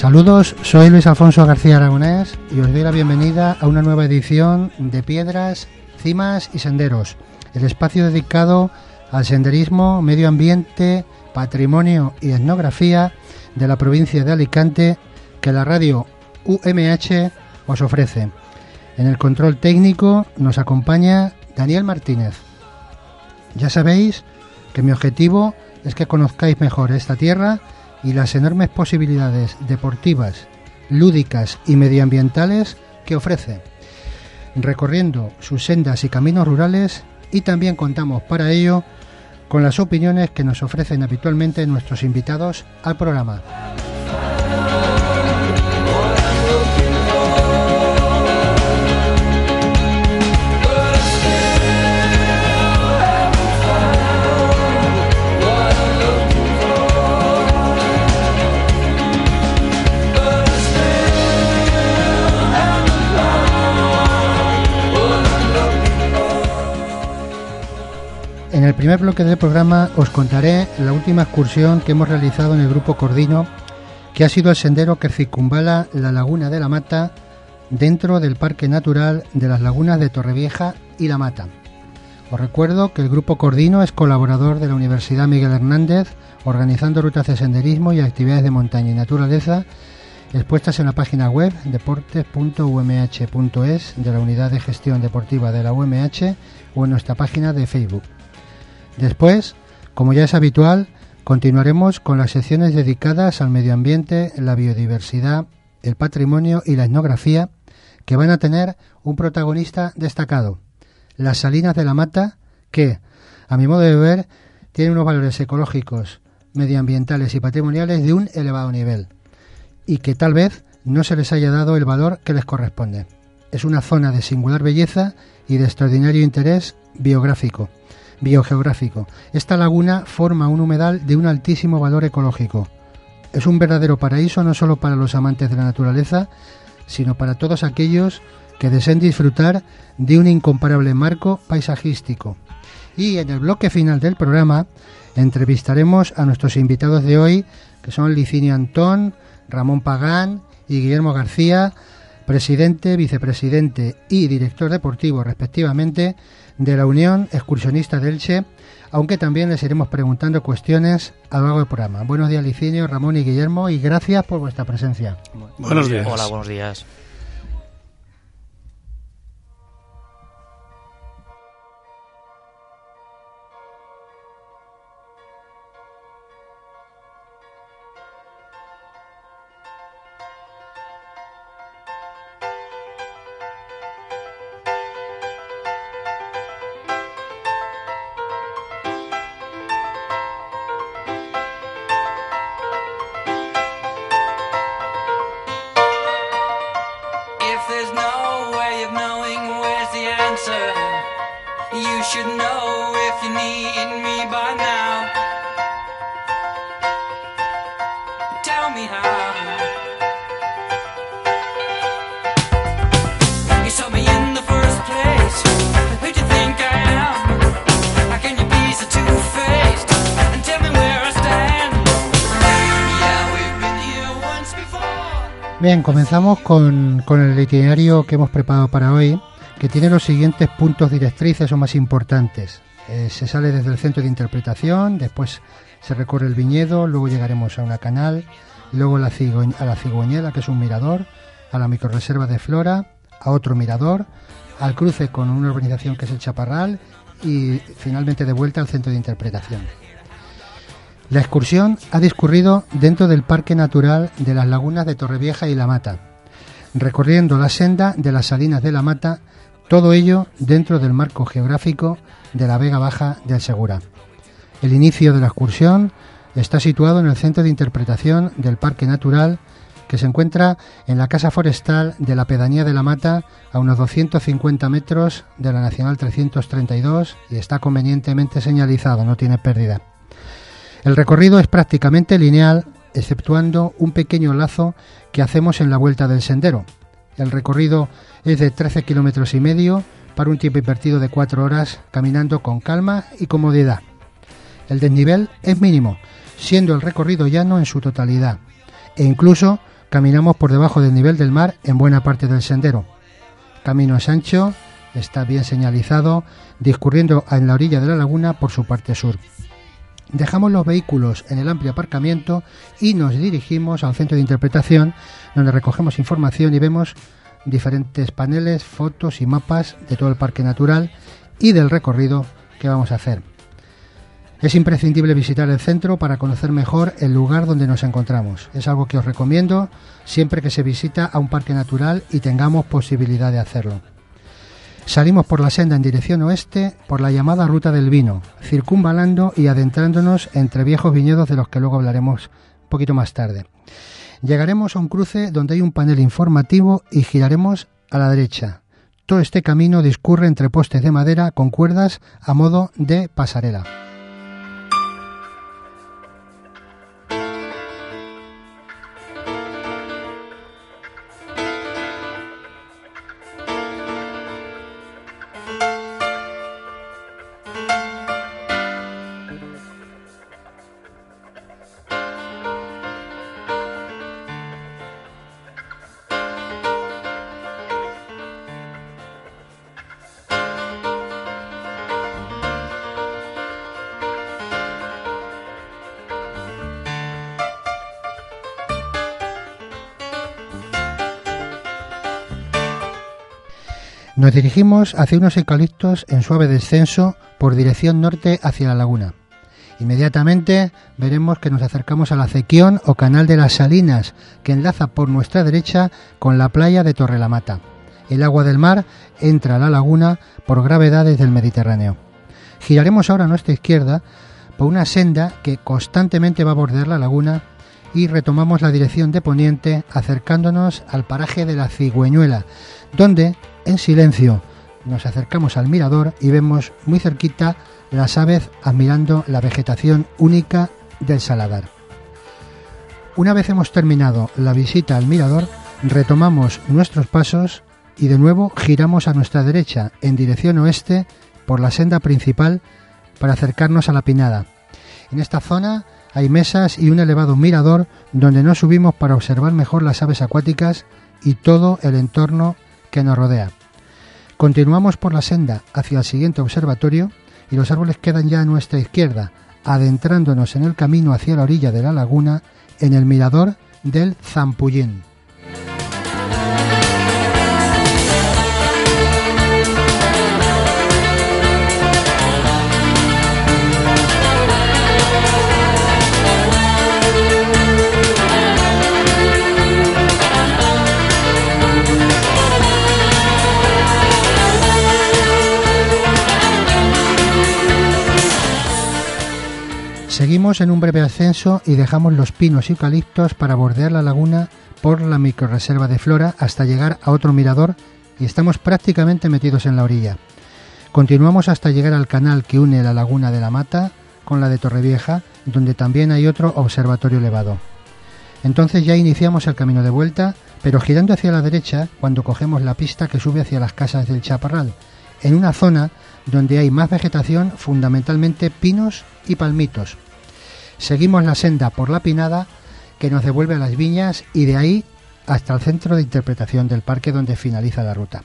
Saludos, soy Luis Alfonso García Aragonés y os doy la bienvenida a una nueva edición de Piedras, Cimas y Senderos, el espacio dedicado al senderismo, medio ambiente, patrimonio y etnografía de la provincia de Alicante que la radio UMH os ofrece. En el control técnico nos acompaña Daniel Martínez. Ya sabéis que mi objetivo es que conozcáis mejor esta tierra y las enormes posibilidades deportivas, lúdicas y medioambientales que ofrece, recorriendo sus sendas y caminos rurales, y también contamos para ello con las opiniones que nos ofrecen habitualmente nuestros invitados al programa. En el primer bloque del programa os contaré la última excursión que hemos realizado en el Grupo Cordino, que ha sido el sendero que circunvala la Laguna de la Mata dentro del Parque Natural de las Lagunas de Torrevieja y La Mata. Os recuerdo que el Grupo Cordino es colaborador de la Universidad Miguel Hernández, organizando rutas de senderismo y actividades de montaña y naturaleza expuestas en la página web deportes.umh.es de la Unidad de Gestión Deportiva de la UMH o en nuestra página de Facebook. Después, como ya es habitual, continuaremos con las secciones dedicadas al medio ambiente, la biodiversidad, el patrimonio y la etnografía, que van a tener un protagonista destacado, las Salinas de la Mata, que, a mi modo de ver, tienen unos valores ecológicos, medioambientales y patrimoniales de un elevado nivel, y que tal vez no se les haya dado el valor que les corresponde. Es una zona de singular belleza y de extraordinario interés biogeográfico. Esta laguna forma un humedal de un altísimo valor ecológico. Es un verdadero paraíso no solo para los amantes de la naturaleza, sino para todos aquellos que deseen disfrutar de un incomparable marco paisajístico. Y en el bloque final del programa entrevistaremos a nuestros invitados de hoy, que son Licinio Antón, Ramón Pagán y Guillermo García, presidente, vicepresidente y director deportivo respectivamente de la Unión Excursionista de Elche, aunque también les iremos preguntando cuestiones a lo largo del programa. Buenos días, Licinio, Ramón y Guillermo, y gracias por vuestra presencia. Buenos días. Hola, buenos días. Bien, comenzamos con el itinerario que hemos preparado para hoy, que tiene los siguientes puntos directrices o más importantes. Se sale desde el centro de interpretación, después se recorre el viñedo, luego llegaremos a una canal, luego a la Cigüeñela, que es un mirador, a la microrreserva de Flora, a otro mirador, al cruce con una urbanización que es el Chaparral y finalmente de vuelta al centro de interpretación. La excursión ha discurrido dentro del Parque Natural de las Lagunas de Torrevieja y La Mata, recorriendo la senda de las Salinas de la Mata, todo ello dentro del marco geográfico de la Vega Baja del Segura. El inicio de la excursión está situado en el centro de interpretación del Parque Natural, que se encuentra en la Casa Forestal de la Pedanía de La Mata, a unos 250 metros de la Nacional 332, y está convenientemente señalizado, no tiene pérdida. El recorrido es prácticamente lineal, exceptuando un pequeño lazo que hacemos en la vuelta del sendero. El recorrido es de 13,5 kilómetros para un tiempo invertido de 4 horas, caminando con calma y comodidad. El desnivel es mínimo, siendo el recorrido llano en su totalidad, e incluso caminamos por debajo del nivel del mar en buena parte del sendero. El camino es ancho, está bien señalizado, discurriendo en la orilla de la laguna por su parte sur. Dejamos los vehículos en el amplio aparcamiento y nos dirigimos al centro de interpretación, donde recogemos información y vemos diferentes paneles, fotos y mapas de todo el parque natural y del recorrido que vamos a hacer. Es imprescindible visitar el centro para conocer mejor el lugar donde nos encontramos. Es algo que os recomiendo siempre que se visita a un parque natural y tengamos posibilidad de hacerlo. Salimos por la senda en dirección oeste por la llamada Ruta del Vino, circunvalando y adentrándonos entre viejos viñedos de los que luego hablaremos un poquito más tarde. Llegaremos a un cruce donde hay un panel informativo y giraremos a la derecha. Todo este camino discurre entre postes de madera con cuerdas a modo de pasarela. Nos dirigimos hacia unos eucaliptos en suave descenso por dirección norte hacia la laguna. Inmediatamente veremos que nos acercamos al acequión o canal de las Salinas, que enlaza por nuestra derecha con la playa de Torrelamata. El agua del mar entra a la laguna por gravedades del Mediterráneo. Giraremos ahora a nuestra izquierda por una senda que constantemente va a bordear la laguna y retomamos la dirección de poniente acercándonos al paraje de la Cigüeñuela, donde en silencio nos acercamos al mirador y vemos muy cerquita las aves admirando la vegetación única del Saladar. Una vez hemos terminado la visita al mirador, retomamos nuestros pasos y de nuevo giramos a nuestra derecha en dirección oeste por la senda principal para acercarnos a la Pinada. En esta zona hay mesas y un elevado mirador donde nos subimos para observar mejor las aves acuáticas y todo el entorno que nos rodea. Continuamos por la senda hacia el siguiente observatorio y los árboles quedan ya a nuestra izquierda, adentrándonos en el camino hacia la orilla de la laguna en el mirador del Zampullín. Seguimos en un breve ascenso y dejamos los pinos y eucaliptos para bordear la laguna por la microrreserva de Flora hasta llegar a otro mirador y estamos prácticamente metidos en la orilla. Continuamos hasta llegar al canal que une la laguna de la Mata con la de Torrevieja, donde también hay otro observatorio elevado. Entonces ya iniciamos el camino de vuelta, pero girando hacia la derecha cuando cogemos la pista que sube hacia las casas del Chaparral, en una zona donde hay más vegetación, fundamentalmente pinos y palmitos. Seguimos la senda por la Pinada que nos devuelve a las viñas y de ahí hasta el centro de interpretación del parque donde finaliza la ruta.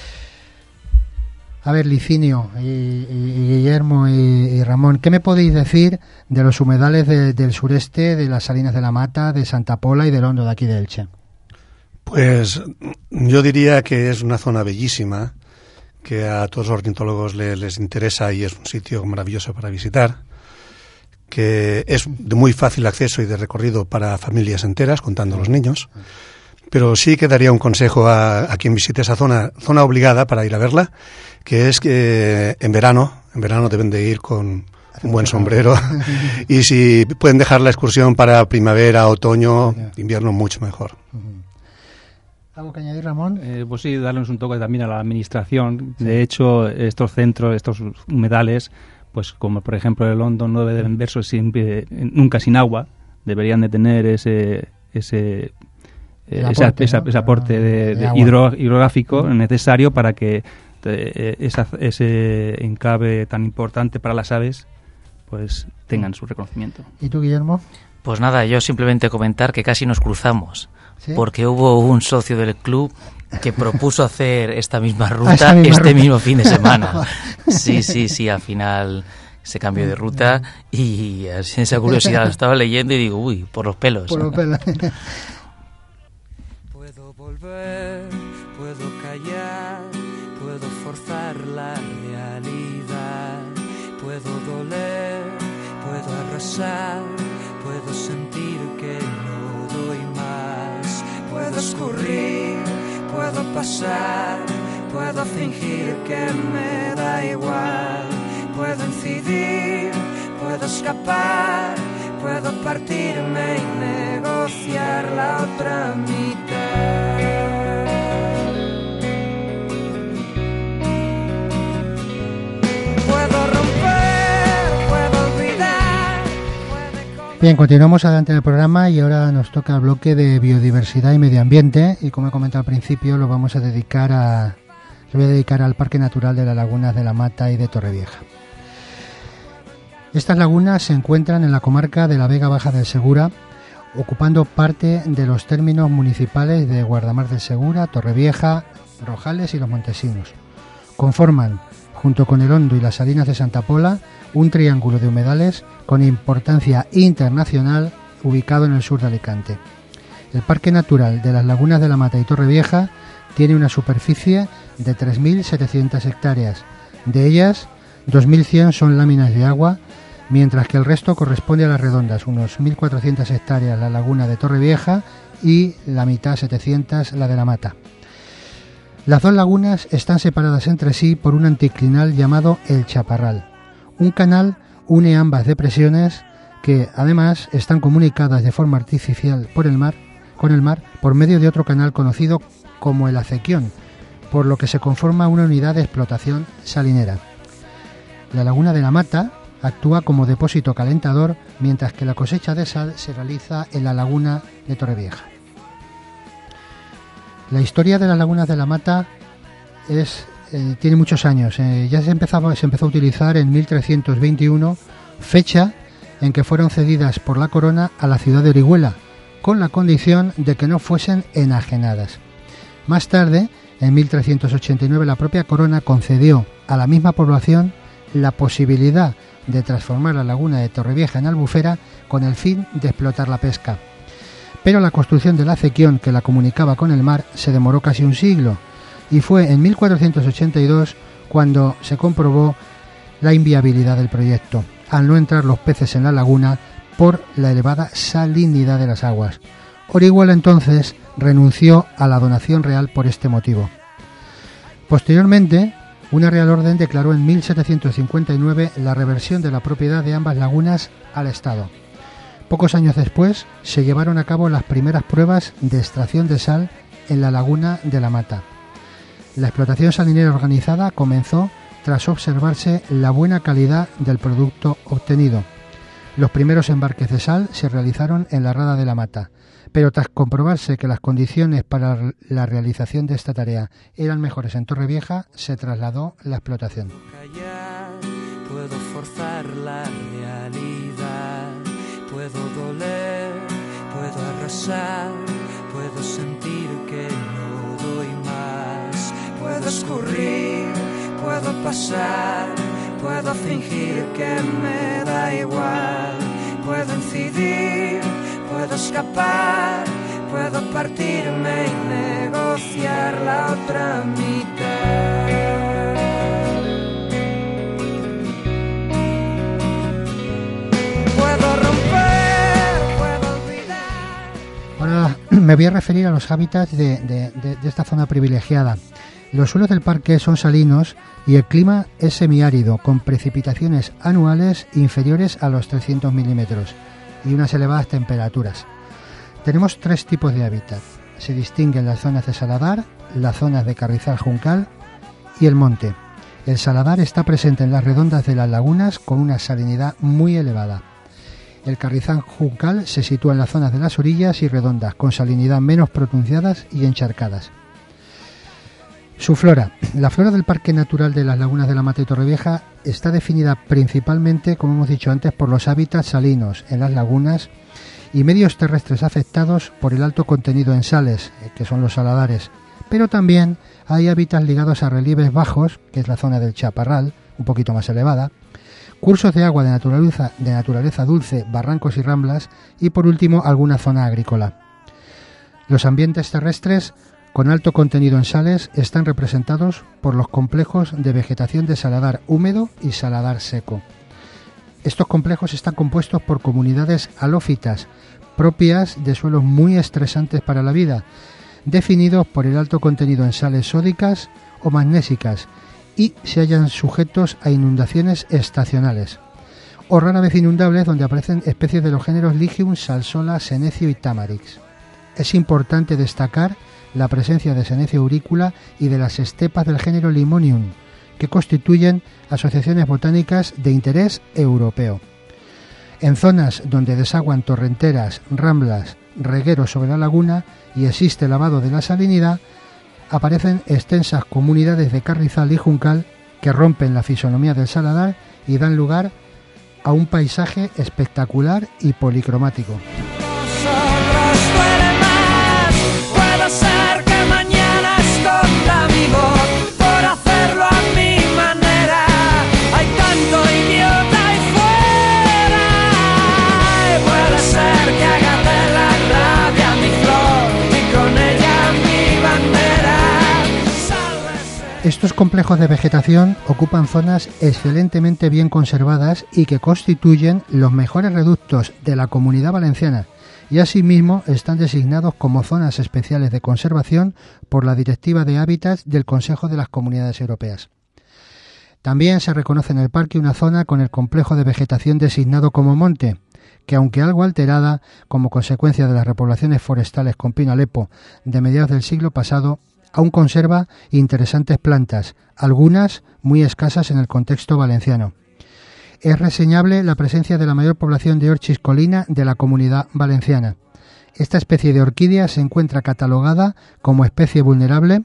A ver, Licinio y Guillermo y Ramón, ¿qué me podéis decir de los humedales del sureste, de las Salinas de la Mata, de Santa Pola y del Hondo de aquí de Elche? Pues yo diría que es una zona bellísima, que a todos los ornitólogos les interesa y es un sitio maravilloso para visitar, que es de muy fácil acceso y de recorrido para familias enteras, contando los niños, pero sí que daría un consejo a quien visite esa zona obligada para ir a verla, que es que en verano deben de ir con un buen sombrero y si pueden dejar la excursión para primavera, otoño, invierno, mucho mejor. ¿Algo que añadir, Ramón? Pues sí, darles un toque también a la administración. De hecho, estos centros, estos humedales, pues como por ejemplo el Hondo, no deben verse siempre, nunca sin agua. Deberían de tener ese aporte de hidrográfico necesario para que ese enclave tan importante para las aves pues tengan su reconocimiento. ¿Y tú, Guillermo? Pues nada, yo simplemente comentar que casi nos cruzamos, ¿Sí? Porque hubo un socio del club que propuso hacer esta misma ruta mismo fin de semana. Sí, al final se cambió de ruta y esa curiosidad la estaba leyendo y digo, uy, por los pelos. Por los pelos. Puedo volver, puedo callar, puedo forzar la realidad, puedo doler, puedo arrasar, puedo sentir que no doy más, puedo escurrir, puedo pasar, puedo fingir que me da igual, puedo incidir, puedo escapar, puedo partirme y negociar la otra mitad. Puedo romper, puedo olvidar. Bien, continuamos adelante en el programa y ahora nos toca el bloque de biodiversidad y medio ambiente y como he comentado al principio lo vamos a dedicar al Parque Natural de las Lagunas de la Mata y de Torrevieja. Estas lagunas se encuentran en la comarca de la Vega Baja del Segura, ocupando parte de los términos municipales de Guardamar del Segura, Torrevieja, Rojales y Los Montesinos. Conforman, junto con el Hondo y las Salinas de Santa Pola, un triángulo de humedales con importancia internacional ubicado en el sur de Alicante. El Parque Natural de las Lagunas de la Mata y Torrevieja tiene una superficie de 3.700 hectáreas. De ellas, 2.100 son láminas de agua, mientras que el resto corresponde a las redondas, unos 1.400 hectáreas la laguna de Torrevieja y la mitad, 700, la de la Mata. Las dos lagunas están separadas entre sí por un anticlinal llamado El Chaparral. Un canal une ambas depresiones que, además, están comunicadas de forma artificial con el mar por medio de otro canal conocido como el Acequión, por lo que se conforma una unidad de explotación salinera. La laguna de la Mata actúa como depósito calentador, mientras que la cosecha de sal se realiza en la laguna de Torrevieja. La historia de las lagunas de la Mata tiene muchos años. Ya se empezó a utilizar en 1321, fecha en que fueron cedidas por la corona a la ciudad de Orihuela, con la condición de que no fuesen enajenadas. Más tarde, en 1389, la propia corona concedió a la misma población la posibilidad de transformar la laguna de Torrevieja en albufera con el fin de explotar la pesca. Pero la construcción del acequión que la comunicaba con el mar se demoró casi un siglo y fue en 1482 cuando se comprobó la inviabilidad del proyecto, al no entrar los peces en la laguna por la elevada salinidad de las aguas. Orihuela entonces renunció a la donación real por este motivo. Posteriormente, una Real Orden declaró en 1759 la reversión de la propiedad de ambas lagunas al Estado. Pocos años después se llevaron a cabo las primeras pruebas de extracción de sal en la laguna de la Mata. La explotación salinera organizada comenzó tras observarse la buena calidad del producto obtenido. Los primeros embarques de sal se realizaron en la Rada de la Mata, pero tras comprobarse que las condiciones para la realización de esta tarea eran mejores en Torrevieja, se trasladó la explotación. Puedo forzar la realidad, puedo doler, puedo arrasar, puedo sentir que no doy más, puedo escurrir, puedo pasar, puedo fingir que me da igual, puedo incidir, puedo escapar, puedo partirme y negociar la otra mitad. Puedo romper, puedo olvidar. Ahora me voy a referir a los hábitats de esta zona privilegiada. Los suelos del parque son salinos y el clima es semiárido, con precipitaciones anuales inferiores a los 300 milímetros y unas elevadas temperaturas. Tenemos tres tipos de hábitat. Se distinguen las zonas de saladar, las zonas de carrizal juncal y el monte. El saladar está presente en las redondas de las lagunas con una salinidad muy elevada. El carrizal juncal se sitúa en las zonas de las orillas y redondas, con salinidad menos pronunciadas y encharcadas. Su flora. La flora del Parque Natural de las Lagunas de la Mata y Torrevieja está definida principalmente, como hemos dicho antes, por los hábitats salinos en las lagunas y medios terrestres afectados por el alto contenido en sales, que son los saladares, pero también hay hábitats ligados a relieves bajos, que es la zona del Chaparral, un poquito más elevada, cursos de agua de naturaleza dulce, barrancos y ramblas, y por último alguna zona agrícola. Los ambientes terrestres con alto contenido en sales están representados por los complejos de vegetación de saladar húmedo y saladar seco. Estos complejos están compuestos por comunidades halófitas, propias de suelos muy estresantes para la vida, definidos por el alto contenido en sales sódicas o magnésicas, y se hallan sujetos a inundaciones estacionales, o rara vez inundables, donde aparecen especies de los géneros Ligium, Salsola, Senecio y Tamarix. Es importante destacar la presencia de Senecio aurícula y de las estepas del género Limonium, que constituyen asociaciones botánicas de interés europeo. En zonas donde desaguan torrenteras, ramblas, regueros sobre la laguna y existe lavado de la salinidad, aparecen extensas comunidades de carrizal y juncal que rompen la fisonomía del saladar y dan lugar a un paisaje espectacular y policromático. Puede ser que mañana esconda mi voz por hacerlo a mi manera. Hay tanto idiota ahí fuera. Puede ser que haga de la rabia mi flor y con ella mi bandera. Sálvese. Estos complejos de vegetación ocupan zonas excelentemente bien conservadas y que constituyen los mejores reductos de la Comunidad Valenciana, y asimismo están designados como zonas especiales de conservación por la Directiva de Hábitats del Consejo de las Comunidades Europeas. También se reconoce en el parque una zona con el complejo de vegetación designado como monte, que aunque algo alterada como consecuencia de las repoblaciones forestales con pino alepo de mediados del siglo pasado, aún conserva interesantes plantas, algunas muy escasas en el contexto valenciano. Es reseñable la presencia de la mayor población de Orchis colina de la Comunidad Valenciana. Esta especie de orquídea se encuentra catalogada como especie vulnerable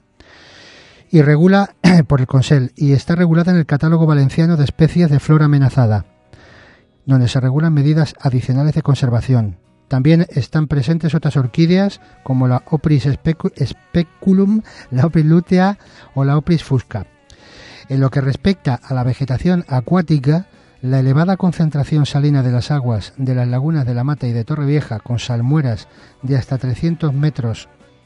y regula por el Consell, y está regulada en el Catálogo Valenciano de Especies de Flora Amenazada, donde se regulan medidas adicionales de conservación. También están presentes otras orquídeas como la Opris speculum, la Opris lutea o la Opris fusca. En lo que respecta a la vegetación acuática, la elevada concentración salina de las aguas de las lagunas de La Mata y de Torrevieja, con salmueras de hasta 300 metros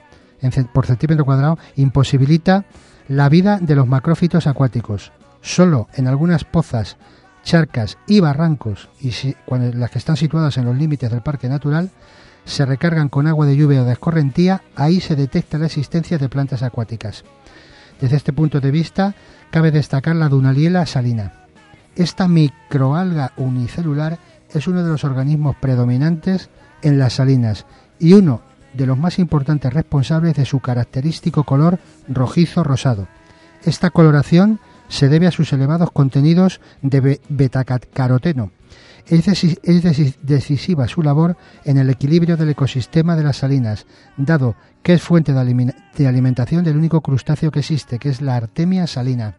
por centímetro cuadrado, imposibilita la vida de los macrófitos acuáticos. Solo en algunas pozas, charcas y barrancos, cuando las que están situadas en los límites del parque natural, se recargan con agua de lluvia o de escorrentía, ahí se detecta la existencia de plantas acuáticas. Desde este punto de vista, cabe destacar la Dunaliella salina. Esta microalga unicelular es uno de los organismos predominantes en las salinas y uno de los más importantes responsables de su característico color rojizo-rosado. Esta coloración se debe a sus elevados contenidos de betacaroteno. Es decisiva su labor en el equilibrio del ecosistema de las salinas, dado que es fuente de alimentación del único crustáceo que existe, que es la Artemia salina.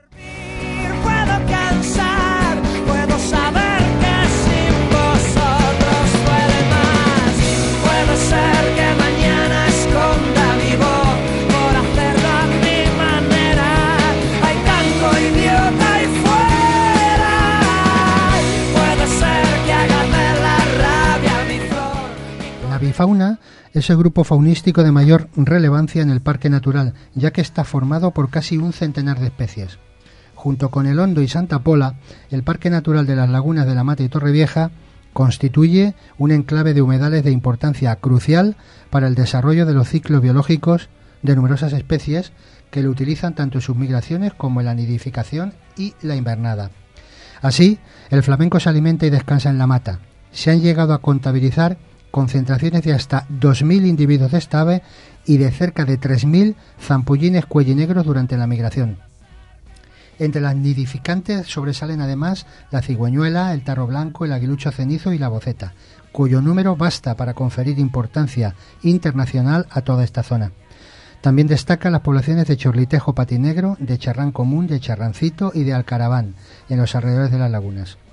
Puedo cansar, puedo saber que sin vosotros duele más. Puede ser que mañana esconda mi voz por hacerlo a mi manera. Hay tanto idiota ahí fuera. Puede ser que haga de la rabia mi flor. La avifauna es el grupo faunístico de mayor relevancia en el parque natural, ya que está formado por casi un centenar de especies. Junto con el Hondo y Santa Pola, el Parque Natural de las Lagunas de La Mata y Torrevieja constituye un enclave de humedales de importancia crucial para el desarrollo de los ciclos biológicos de numerosas especies que lo utilizan tanto en sus migraciones como en la nidificación y la invernada. Así, el flamenco se alimenta y descansa en la mata. Se han llegado a contabilizar concentraciones de hasta 2.000 individuos de esta ave y de cerca de 3.000 zampullines cuellinegros durante la migración. Entre las nidificantes sobresalen además la cigüeñuela, el tarro blanco, el aguilucho cenizo y la boceta, cuyo número basta para conferir importancia internacional a toda esta zona. También destacan las poblaciones de chorlitejo patinegro, de charrán común, de charrancito y de alcaraván en los alrededores de las lagunas.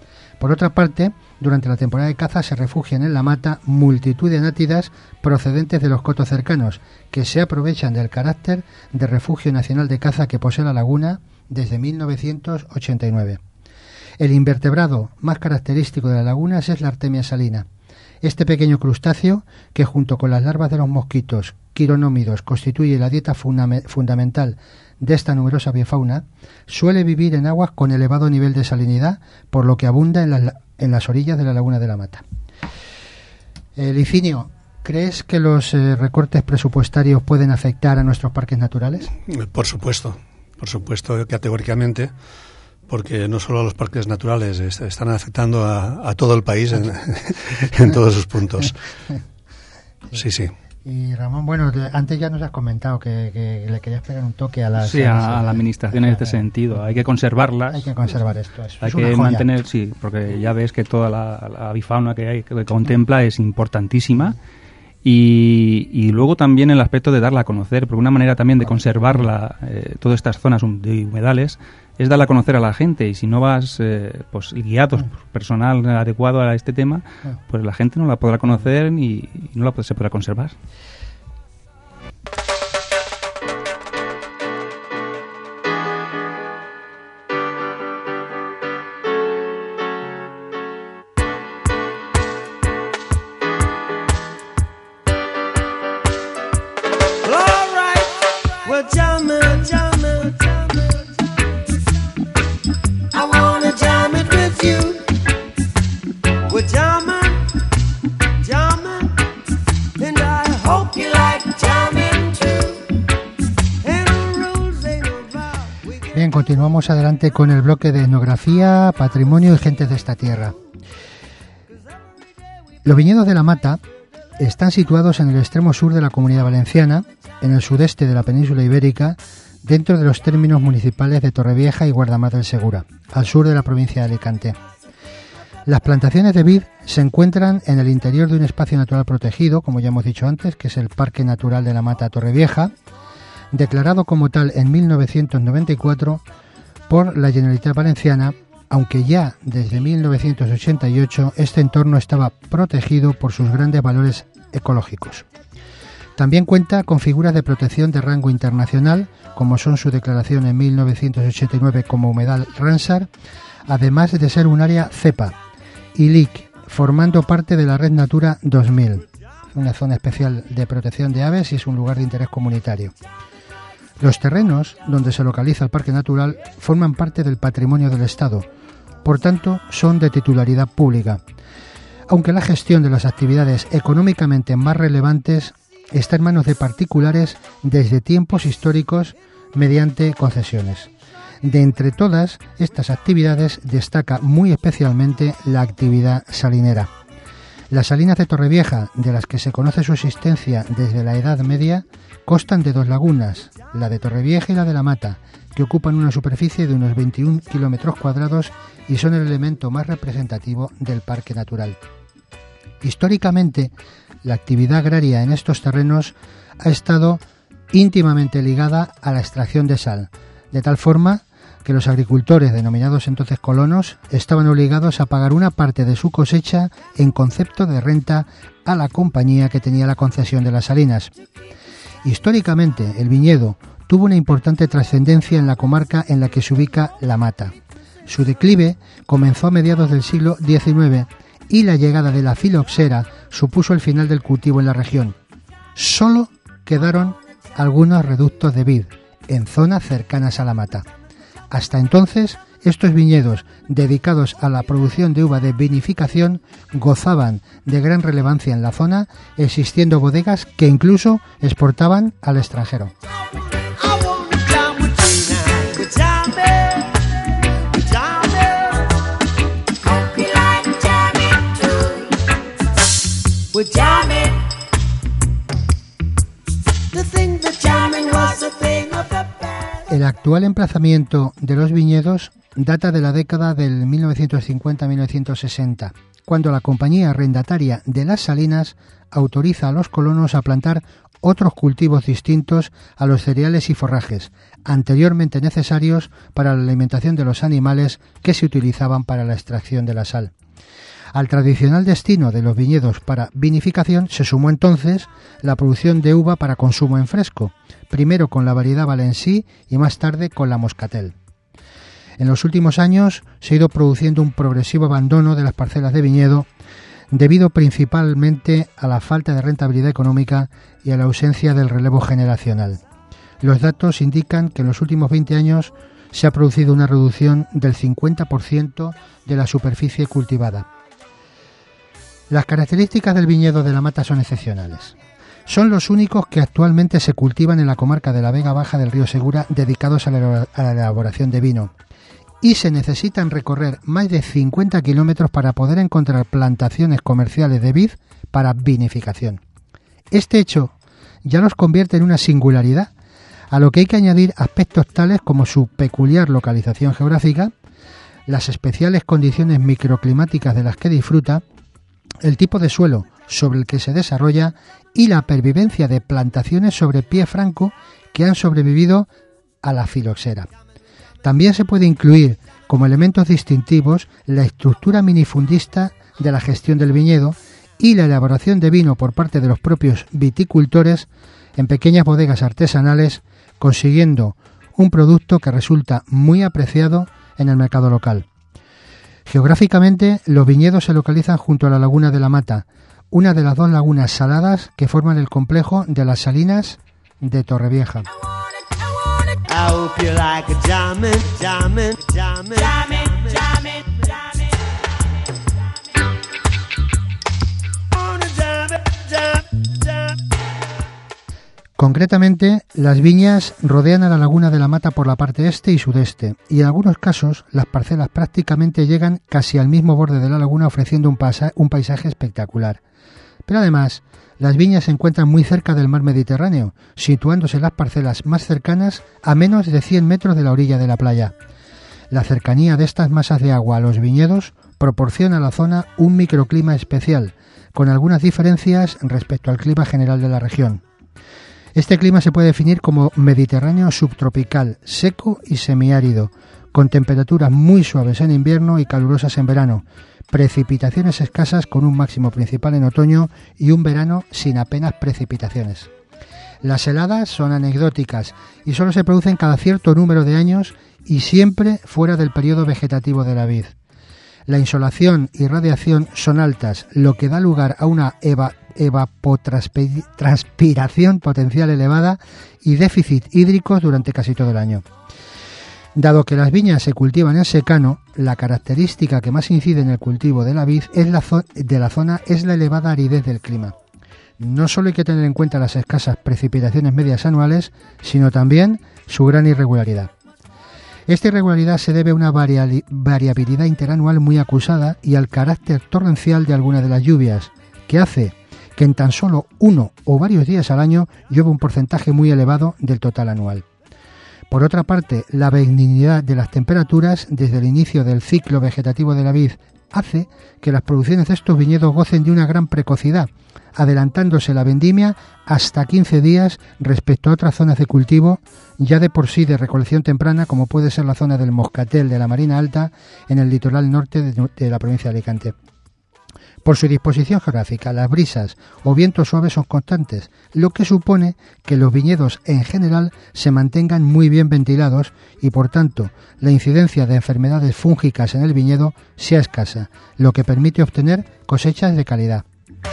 Por otra parte, durante la temporada de caza se refugian en la mata multitud de anátidas procedentes de los cotos cercanos, que se aprovechan del carácter de refugio nacional de caza que posee la laguna desde 1989. El invertebrado más característico de las lagunas es la Artemia salina. Este pequeño crustáceo, que junto con las larvas de los mosquitos quironómidos constituye la dieta fundamental de esta numerosa biofauna, suele vivir en aguas con elevado nivel de salinidad, por lo que abunda en las orillas de la laguna de la Mata. Licinio, ¿crees que los recortes presupuestarios pueden afectar a nuestros parques naturales? Por supuesto, categóricamente, porque no solo a los parques naturales, están afectando a todo el país en todos sus puntos. Sí. Y Ramón, bueno, antes ya nos has comentado que le querías pegar un toque a la administración en este sentido. Hay que conservarlas. Hay que conservar esto. Hay que mantener, sí, porque ya ves que toda la avifauna que contempla es importantísima. Y luego también el aspecto de darla a conocer, porque una manera también de conservarla, todas estas zonas de humedales, es darla a conocer a la gente. Y si no vas pues guiados por personal adecuado a este tema, pues la gente no la podrá conocer y no se podrá conservar. Bien, continuamos adelante con el bloque de etnografía, patrimonio y gentes de esta tierra. Los viñedos de la Mata están situados en el extremo sur de la Comunidad Valenciana, en el sudeste de la península ibérica, dentro de los términos municipales de Torrevieja y Guardamar del Segura, al sur de la provincia de Alicante. Las plantaciones de vid se encuentran en el interior de un espacio natural protegido, como ya hemos dicho antes, que es el Parque Natural de la Mata Torrevieja, declarado como tal en 1994 por la Generalitat Valenciana, aunque ya desde 1988 este entorno estaba protegido por sus grandes valores ecológicos. También cuenta con figuras de protección de rango internacional, como son su declaración en 1989 como humedal Ramsar, además de ser un área CEPA y LIC, formando parte de la Red Natura 2000, una zona especial de protección de aves y es un lugar de interés comunitario. Los terrenos donde se localiza el parque natural forman parte del patrimonio del Estado, por tanto son de titularidad pública, aunque la gestión de las actividades económicamente más relevantes está en manos de particulares desde tiempos históricos mediante concesiones. De entre todas estas actividades destaca muy especialmente la actividad salinera. Las salinas de Torrevieja, de las que se conoce su existencia desde la Edad Media, constan de dos lagunas, la de Torrevieja y la de la Mata, que ocupan una superficie de unos 21 kilómetros cuadrados y son el elemento más representativo del parque natural. Históricamente, la actividad agraria en estos terrenos ha estado íntimamente ligada a la extracción de sal, de tal forma que los agricultores, denominados entonces colonos, estaban obligados a pagar una parte de su cosecha en concepto de renta a la compañía que tenía la concesión de las salinas. Históricamente, el viñedo tuvo una importante trascendencia en la comarca en la que se ubica la Mata. Su declive comenzó a mediados del siglo XIX y la llegada de la filoxera supuso el final del cultivo en la región. Solo quedaron algunos reductos de vid en zonas cercanas a la Mata. Hasta entonces, estos viñedos, dedicados a la producción de uva de vinificación, gozaban de gran relevancia en la zona, existiendo bodegas que incluso exportaban al extranjero. El actual emplazamiento de los viñedos data de la década del 1950-1960, cuando la compañía arrendataria de las salinas autoriza a los colonos a plantar otros cultivos distintos a los cereales y forrajes, anteriormente necesarios para la alimentación de los animales que se utilizaban para la extracción de la sal. Al tradicional destino de los viñedos para vinificación se sumó entonces la producción de uva para consumo en fresco, primero con la variedad Valency y más tarde con la Moscatel. En los últimos años se ha ido produciendo un progresivo abandono de las parcelas de viñedo debido principalmente a la falta de rentabilidad económica y a la ausencia del relevo generacional. Los datos indican que en los últimos 20 años se ha producido una reducción del 50% de la superficie cultivada. Las características del viñedo de la Mata son excepcionales. Son los únicos que actualmente se cultivan en la comarca de la Vega Baja del río Segura dedicados a la elaboración de vino. Y se necesitan recorrer más de 50 kilómetros para poder encontrar plantaciones comerciales de vid para vinificación. Este hecho ya los convierte en una singularidad, a lo que hay que añadir aspectos tales como su peculiar localización geográfica, las especiales condiciones microclimáticas de las que disfruta, el tipo de suelo sobre el que se desarrolla y la pervivencia de plantaciones sobre pie franco que han sobrevivido a la filoxera. También se puede incluir como elementos distintivos la estructura minifundista de la gestión del viñedo y la elaboración de vino por parte de los propios viticultores en pequeñas bodegas artesanales, consiguiendo un producto que resulta muy apreciado en el mercado local. Geográficamente, los viñedos se localizan junto a la Laguna de la Mata, una de las dos lagunas saladas que forman el complejo de las Salinas de Torrevieja. I hope you like a jamming, jamming, jamming, jamming, jamming, jamming. Concretamente, las viñas rodean a la Laguna de la Mata por la parte este y sudeste, y en algunos casos las parcelas prácticamente llegan casi al mismo borde de la laguna, ofreciendo un paisaje espectacular. Pero además, las viñas se encuentran muy cerca del mar Mediterráneo, situándose las parcelas más cercanas a menos de 100 metros de la orilla de la playa. La cercanía de estas masas de agua a los viñedos proporciona a la zona un microclima especial, con algunas diferencias respecto al clima general de la región. Este clima se puede definir como mediterráneo subtropical, seco y semiárido, con temperaturas muy suaves en invierno y calurosas en verano, precipitaciones escasas con un máximo principal en otoño y un verano sin apenas precipitaciones. Las heladas son anecdóticas y solo se producen cada cierto número de años y siempre fuera del periodo vegetativo de la vid. La insolación y radiación son altas, lo que da lugar a una evapotranspiración potencial elevada y déficit hídricos durante casi todo el año. Dado que las viñas se cultivan en secano, la característica que más incide en el cultivo de la vid es la zona es la elevada aridez del clima. No solo hay que tener en cuenta las escasas precipitaciones medias anuales, sino también su gran irregularidad. Esta irregularidad se debe a una variabilidad interanual muy acusada y al carácter torrencial de algunas de las lluvias, que hace que en tan solo uno o varios días al año llueva un porcentaje muy elevado del total anual. Por otra parte, la benignidad de las temperaturas desde el inicio del ciclo vegetativo de la vid hace que las producciones de estos viñedos gocen de una gran precocidad, adelantándose la vendimia hasta 15 días respecto a otras zonas de cultivo, ya de por sí de recolección temprana, como puede ser la zona del Moscatel de la Marina Alta en el litoral norte de la provincia de Alicante. Por su disposición geográfica, las brisas o vientos suaves son constantes, lo que supone que los viñedos en general se mantengan muy bien ventilados y, por tanto, la incidencia de enfermedades fúngicas en el viñedo sea escasa, lo que permite obtener cosechas de calidad.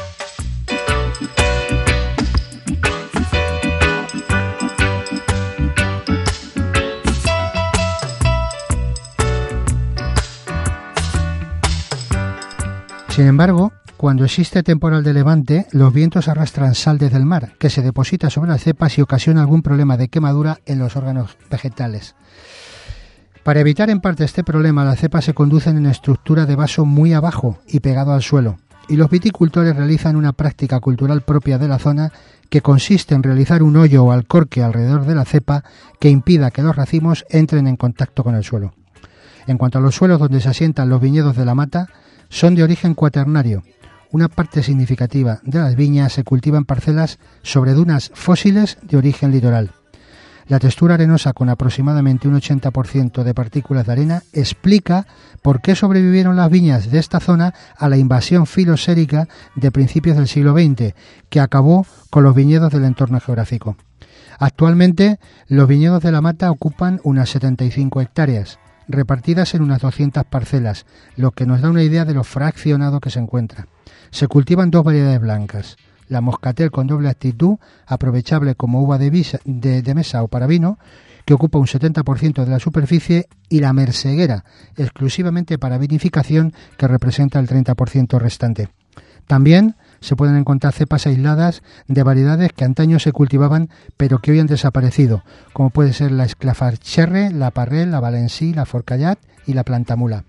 Sin embargo, cuando existe temporal de levante, los vientos arrastran sal desde el mar, que se deposita sobre las cepas y ocasiona algún problema de quemadura en los órganos vegetales. Para evitar en parte este problema, las cepas se conducen en estructura de vaso muy abajo y pegado al suelo, y los viticultores realizan una práctica cultural propia de la zona que consiste en realizar un hoyo o alcorque alrededor de la cepa que impida que los racimos entren en contacto con el suelo. En cuanto a los suelos donde se asientan los viñedos de la Mata, son de origen cuaternario, una parte significativa de las viñas se cultiva en parcelas sobre dunas fósiles de origen litoral. La textura arenosa, con aproximadamente un 80% de partículas de arena, explica por qué sobrevivieron las viñas de esta zona a la invasión filosérica de principios del siglo XX, que acabó con los viñedos del entorno geográfico. Actualmente, los viñedos de La Mata ocupan unas 75 hectáreas, repartidas en unas 200 parcelas, lo que nos da una idea de lo fraccionado que se encuentra. Se cultivan 2 variedades blancas: la moscatel con doble actitud, aprovechable como uva de mesa o para vino, que ocupa un 70% de la superficie, y la merseguera, exclusivamente para vinificación, que representa el 30% restante. También se pueden encontrar cepas aisladas de variedades que antaño se cultivaban pero que hoy han desaparecido, como puede ser la Esclafarcherre, la Parrel, la Valency, la Forcallat y la Plantamula.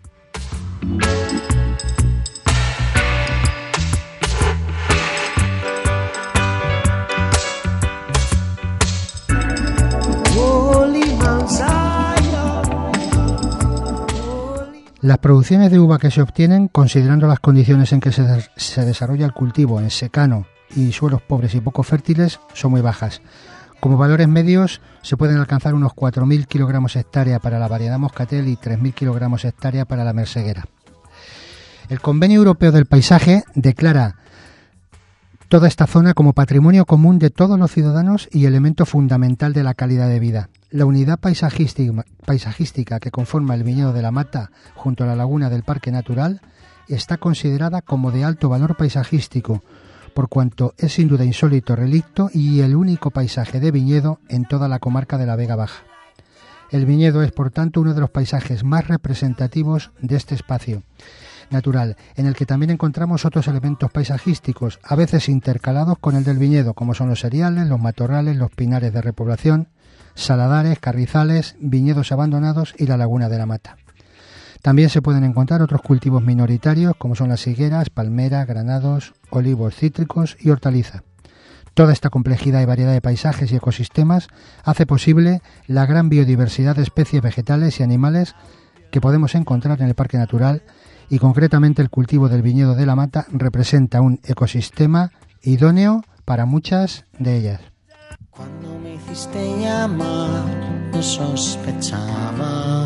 Las producciones de uva que se obtienen, considerando las condiciones en que se desarrolla el cultivo en secano y suelos pobres y poco fértiles, son muy bajas. Como valores medios se pueden alcanzar unos 4.000 kilogramos hectárea para la variedad moscatel y 3.000 kilogramos hectárea para la merseguera. El Convenio Europeo del Paisaje declara toda esta zona como patrimonio común de todos los ciudadanos y elemento fundamental de la calidad de vida. La unidad paisajística que conforma el viñedo de La Mata junto a la laguna del Parque Natural está considerada como de alto valor paisajístico, por cuanto es sin duda insólito relicto y el único paisaje de viñedo en toda la comarca de la Vega Baja. El viñedo es, por tanto, uno de los paisajes más representativos de este espacio natural, en el que también encontramos otros elementos paisajísticos, a veces intercalados con el del viñedo, como son los cereales, los matorrales, los pinares de repoblación, saladares, carrizales, viñedos abandonados y la laguna de La Mata. También se pueden encontrar otros cultivos minoritarios, como son las higueras, palmeras, granados, olivos cítricos y hortaliza. Toda esta complejidad y variedad de paisajes y ecosistemas hace posible la gran biodiversidad de especies vegetales y animales que podemos encontrar en el Parque Natural, y concretamente el cultivo del viñedo de La Mata representa un ecosistema idóneo para muchas de ellas. Cuando me hiciste llamar, no sospechaba.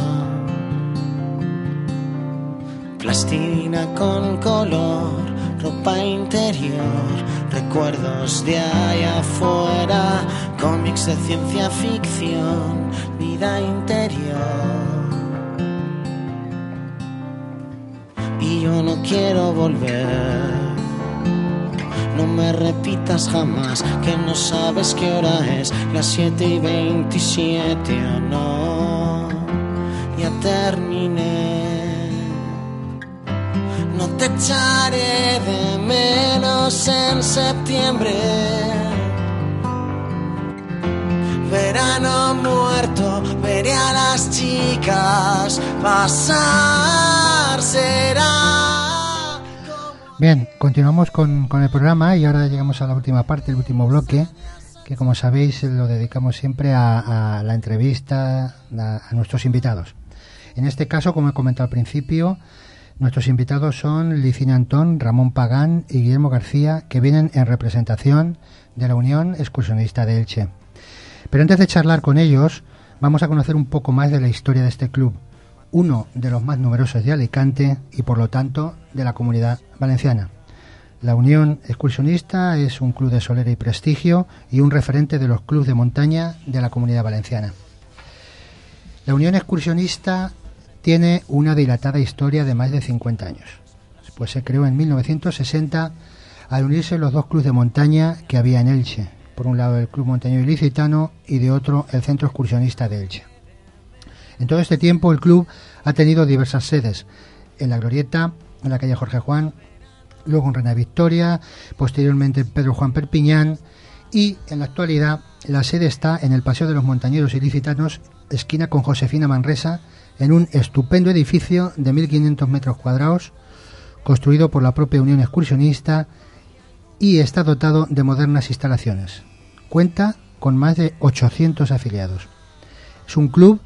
Plastilina con color, ropa interior, recuerdos de allá afuera, cómics de ciencia ficción, vida interior. Y yo no quiero volver. No me repitas jamás que no sabes qué hora es, las 7:27 o no. Ya terminé. No te echaré de menos en septiembre. Verano muerto, veré a las chicas pasar, será. Bien, continuamos con el programa y ahora llegamos a la última parte, el último bloque, que como sabéis lo dedicamos siempre a la entrevista a nuestros invitados. En este caso, como he comentado al principio, nuestros invitados son Licina Antón, Ramón Pagán y Guillermo García, que vienen en representación de la Unión Excursionista de Elche. Pero antes de charlar con ellos, vamos a conocer un poco más de la historia de este club, uno de los más numerosos de Alicante y por lo tanto de la Comunidad Valenciana. La Unión Excursionista es un club de solera y prestigio y un referente de los clubes de montaña de la Comunidad Valenciana. La Unión Excursionista tiene una dilatada historia de más de 50 años. Pues se creó en 1960 al unirse los dos clubes de montaña que había en Elche. Por un lado el Club Montañero Ilicitano y de otro el Centro Excursionista de Elche. En todo este tiempo el club ha tenido diversas sedes, en la Glorieta, en la calle Jorge Juan, luego en Reina Victoria, posteriormente en Pedro Juan Perpiñán, y en la actualidad la sede está en el Paseo de los Montañeros Ilicitanos, esquina con Josefina Manresa, en un estupendo edificio de 1.500 metros cuadrados, construido por la propia Unión Excursionista, y está dotado de modernas instalaciones. Cuenta con más de 800 afiliados. Es un club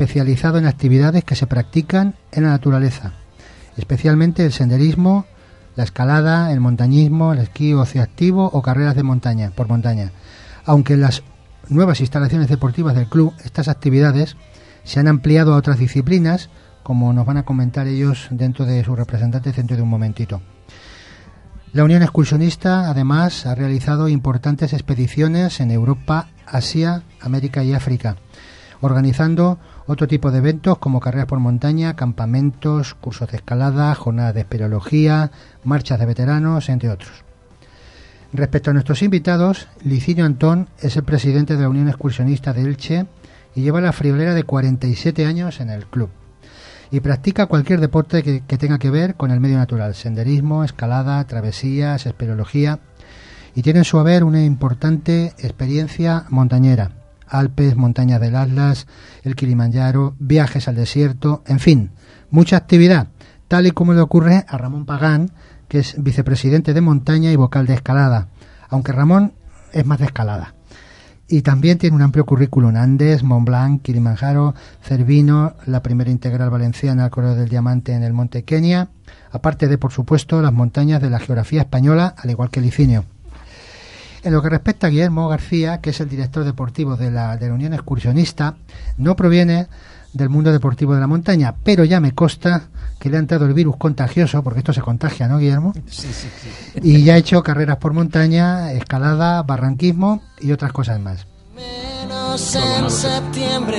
especializado en actividades que se practican en la naturaleza, especialmente el senderismo, la escalada, el montañismo, el esquí ocio activo o carreras de montaña, por montaña. Aunque en las nuevas instalaciones deportivas del club estas actividades se han ampliado a otras disciplinas, como nos van a comentar ellos dentro de sus representantes dentro de un momentito. La Unión Excursionista, además, ha realizado importantes expediciones en Europa, Asia, América y África, organizando otro tipo de eventos como carreras por montaña, campamentos, cursos de escalada, jornadas de espeleología, marchas de veteranos, entre otros. Respecto a nuestros invitados, Licinio Antón es el presidente de la Unión Excursionista de Elche y lleva la friolera de 47 años en el club. Y practica cualquier deporte que tenga que ver con el medio natural, senderismo, escalada, travesías, espeleología, y tiene en su haber una importante experiencia montañera: Alpes, montañas del Atlas, el Kilimanjaro, viajes al desierto, en fin, mucha actividad, tal y como le ocurre a Ramón Pagán, que es vicepresidente de montaña y vocal de escalada, aunque Ramón es más de escalada. Y también tiene un amplio currículum: Andes, Mont Blanc, Kilimanjaro, Cervino, la primera integral valenciana al Corredor del Diamante en el Monte Kenia, aparte de, por supuesto, las montañas de la geografía española, al igual que Licinio. En lo que respecta a Guillermo García, que es el director deportivo de la Unión Excursionista, no proviene del mundo deportivo de la montaña, pero ya me consta que le ha entrado el virus contagioso, porque esto se contagia, ¿no, Guillermo? Sí. Y ya ha hecho carreras por montaña, escalada, barranquismo y otras cosas más. Menos en septiembre,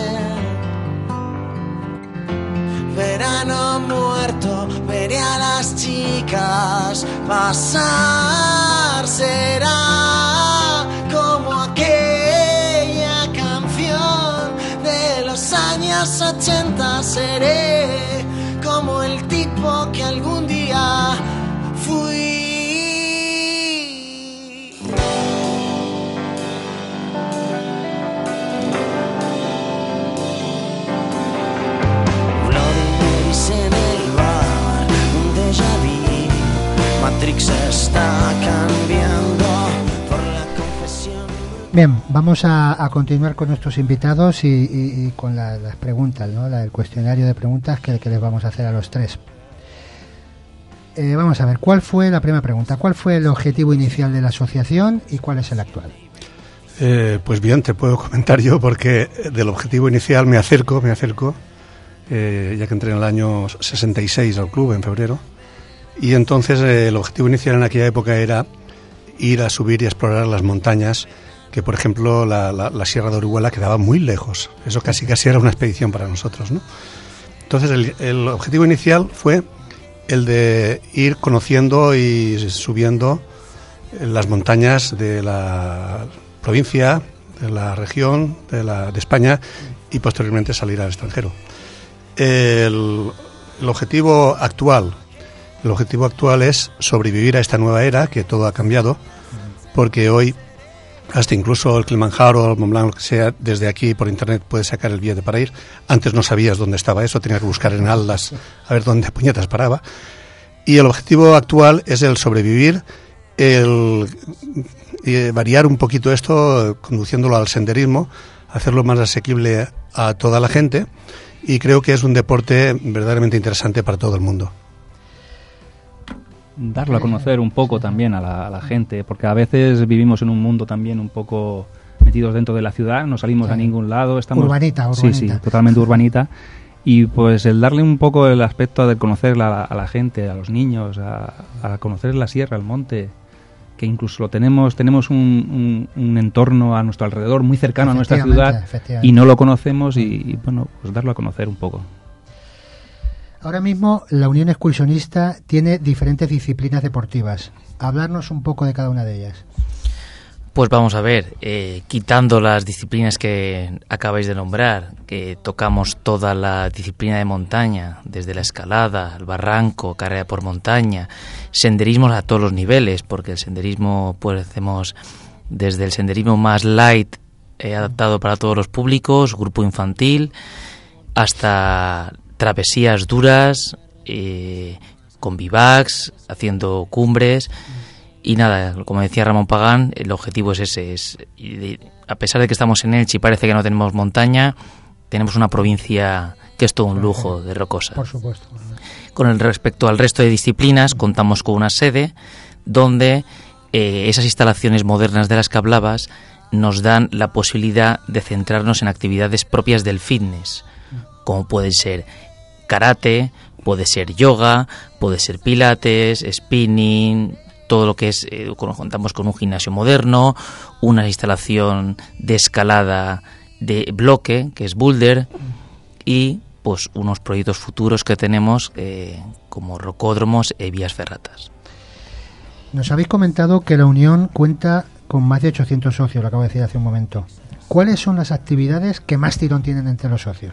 verano muerto, veré a las chicas pasar, será como aquella canción de los años 80, seré como el tipo que algún día fui. En el bar, un déjà vu, Matrix está cambiando por la confesión. Bien, vamos a continuar con nuestros invitados y con las preguntas, ¿no? El cuestionario de preguntas que les vamos a hacer a los tres. Vamos a ver, ¿cuál fue la primera pregunta? ¿Cuál fue el objetivo inicial de la asociación y cuál es el actual? Pues bien, te puedo comentar yo, porque del objetivo inicial me acerco, ya que entré en el año 66 al club, en febrero, y entonces el objetivo inicial en aquella época era ir a subir y explorar las montañas, que por ejemplo la Sierra de Orihuela quedaba muy lejos, eso casi era una expedición para nosotros, ¿no? Entonces el objetivo inicial fue el de ir conociendo y subiendo las montañas de la provincia, de la región, de España, y posteriormente salir al extranjero. El objetivo actual es sobrevivir a esta nueva era, que todo ha cambiado, porque hoy hasta incluso el Kilimanjaro, el Mont Blanc, lo que sea, desde aquí por internet puedes sacar el billete para ir. Antes no sabías dónde estaba eso, tenías que buscar en Atlas a ver dónde puñetas paraba. Y el objetivo actual es el sobrevivir, variar un poquito esto, conduciéndolo al senderismo, hacerlo más asequible a toda la gente. Y creo que es un deporte verdaderamente interesante para todo el mundo. Darlo a conocer un poco también a la gente, porque a veces vivimos en un mundo también un poco metidos dentro de la ciudad, no salimos a ningún lado. Estamos urbanita. Sí, totalmente urbanita. Y pues el darle un poco el aspecto de conocer a la gente, a los niños, a conocer la sierra, el monte, que incluso tenemos un entorno a nuestro alrededor muy cercano a nuestra ciudad y no lo conocemos y bueno, pues darlo a conocer un poco. Ahora mismo la Unión Excursionista tiene diferentes disciplinas deportivas. Hablarnos un poco de cada una de ellas. Pues vamos a ver, quitando las disciplinas que acabáis de nombrar, que tocamos toda la disciplina de montaña, desde la escalada, el barranco, carrera por montaña, senderismo a todos los niveles, porque el senderismo pues hacemos desde el senderismo más light, adaptado para todos los públicos, grupo infantil, hasta travesías duras, con bivacs, haciendo cumbres. Y nada, como decía Ramón Pagán, el objetivo es ese, a pesar de que estamos en Elche y parece que no tenemos montaña, tenemos una provincia que es todo un lujo de rocosa. Por supuesto. Con respecto al resto de disciplinas, contamos con una sede donde esas instalaciones modernas de las que hablabas nos dan la posibilidad de centrarnos en actividades propias del fitness, como pueden ser karate, puede ser yoga, puede ser pilates, spinning, todo lo que es, contamos con un gimnasio moderno, una instalación de escalada de bloque, que es boulder, y pues unos proyectos futuros que tenemos como rocódromos y vías ferratas. Nos habéis comentado que la Unión cuenta con más de 800 socios, lo acabo de decir hace un momento. ¿Cuáles son las actividades que más tirón tienen entre los socios?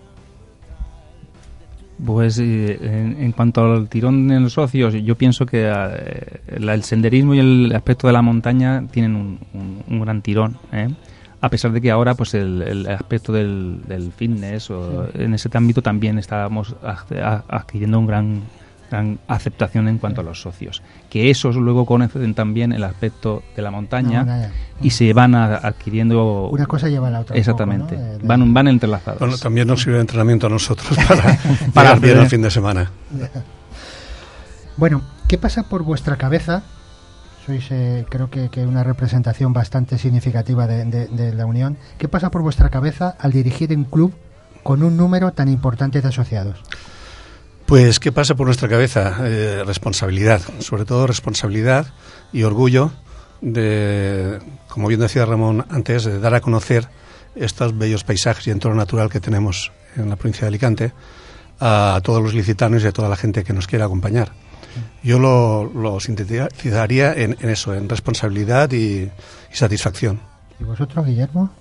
Pues en cuanto al tirón en los socios, yo pienso que el senderismo y el aspecto de la montaña tienen un gran tirón, a pesar de que ahora pues el aspecto del fitness en ese ámbito también estábamos adquiriendo un gran aceptación en cuanto a los socios, que esos luego conocen también el aspecto de la montaña y se van adquiriendo. Una cosa lleva a la otra. Exactamente, un poco, ¿no? van entrelazados. Bueno, también nos sirve de entrenamiento a nosotros para llegar bien el fin de semana. Bueno, ¿qué pasa por vuestra cabeza? Sois, creo que una representación bastante significativa de la Unión. ¿Qué pasa por vuestra cabeza al dirigir un club con un número tan importante de asociados? Pues, ¿qué pasa por nuestra cabeza? Responsabilidad, sobre todo responsabilidad y orgullo de, como bien decía Ramón antes, de dar a conocer estos bellos paisajes y entorno natural que tenemos en la provincia de Alicante a todos los licitanos y a toda la gente que nos quiera acompañar. Yo lo sintetizaría en eso, en responsabilidad y satisfacción. ¿Y vosotros, Guillermo?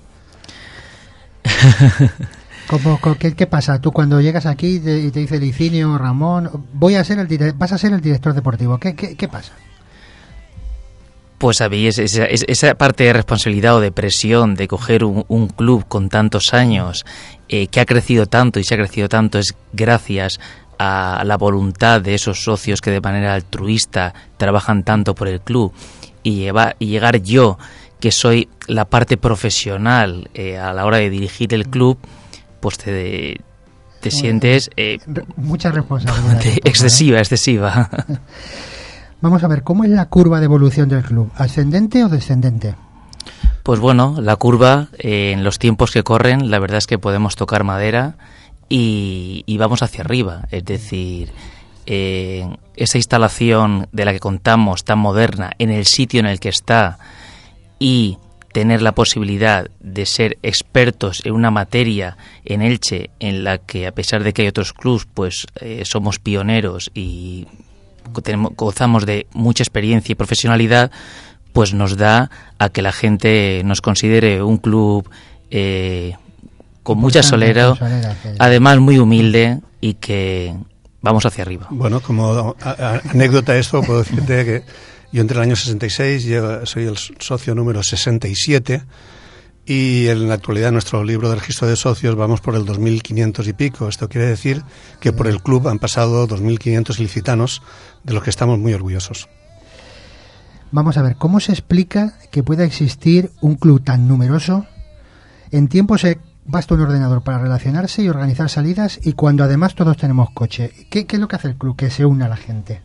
¿Qué pasa? Tú cuando llegas aquí y te dice Licinio, Ramón, vas a ser el director deportivo. ¿Qué pasa? Pues a mí esa parte de responsabilidad o de presión de coger un club con tantos años que ha crecido tanto y se ha crecido tanto es gracias a la voluntad de esos socios que de manera altruista trabajan tanto por el club y llegar yo, que soy la parte profesional a la hora de dirigir el club, pues te sientes mucha responsabilidad excesiva. Vamos a ver, ¿cómo es la curva de evolución del club? ¿Ascendente o descendente? Pues bueno, la curva en los tiempos que corren, la verdad es que podemos tocar madera y vamos hacia arriba. Es decir, esa instalación de la que contamos tan moderna en el sitio en el que está y tener la posibilidad de ser expertos en una materia en Elche en la que, a pesar de que hay otros clubs, pues somos pioneros y gozamos de mucha experiencia y profesionalidad, pues nos da a que la gente nos considere un club con mucha solera, además muy humilde y que vamos hacia arriba. Bueno, como anécdota esto, puedo decirte que yo entre el año 66 soy el socio número 67 y en la actualidad nuestro libro de registro de socios vamos por el 2.500 y pico. Esto quiere decir que por el club han pasado 2.500 ilicitanos, de los que estamos muy orgullosos. Vamos a ver, ¿cómo se explica que pueda existir un club tan numeroso? En tiempo se basta un ordenador para relacionarse y organizar salidas, y cuando además todos tenemos coche. ¿Qué es lo que hace el club que se une a la gente?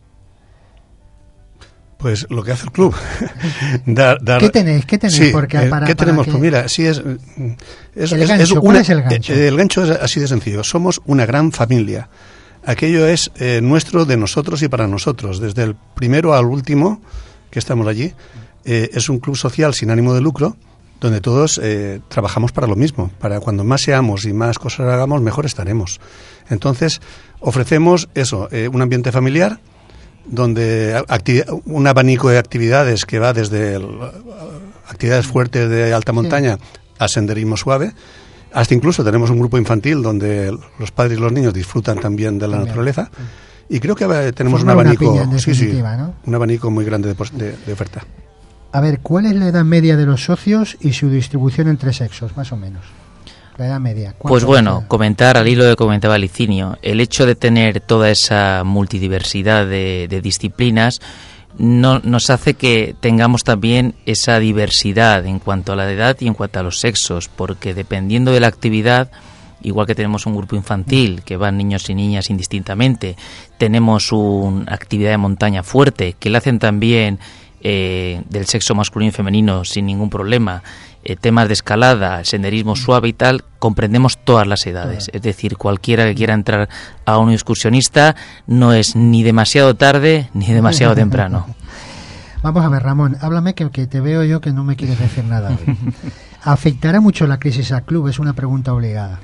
Pues lo que hace el club. ¿Qué tenéis? Sí, Porque ¿qué tenemos? Que... Pues mira, sí es el gancho. ¿Cuál es el gancho? El gancho es así de sencillo. Somos una gran familia. Aquello es nuestro, de nosotros y para nosotros. Desde el primero al último que estamos allí. Es un club social sin ánimo de lucro, donde todos trabajamos para lo mismo. Para cuando más seamos y más cosas hagamos, mejor estaremos. Entonces, ofrecemos eso, un ambiente familiar, donde un abanico de actividades que va desde actividades fuertes de alta montaña a senderismo suave, hasta incluso tenemos un grupo infantil donde los padres y los niños disfrutan también de la naturaleza, y creo que tenemos un abanico, ¿no? Un abanico muy grande de oferta. A ver, ¿cuál es la edad media de los socios y su distribución entre sexos, más o menos? La edad media. Pues bueno, comentar al hilo de que comentaba Licinio, el hecho de tener toda esa multidiversidad de disciplinas nos hace que tengamos también esa diversidad en cuanto a la edad y en cuanto a los sexos, porque dependiendo de la actividad, igual que tenemos un grupo infantil que van niños y niñas indistintamente, tenemos una actividad de montaña fuerte que la hacen también del sexo masculino y femenino sin ningún problema, temas de escalada, senderismo suave y tal, comprendemos todas las edades. Es decir, cualquiera que quiera entrar a un excursionista no es ni demasiado tarde ni demasiado temprano. Vamos a ver, Ramón, háblame que te veo yo que no me quieres decir nada hoy. ¿Afectará mucho la crisis al club? Es una pregunta obligada.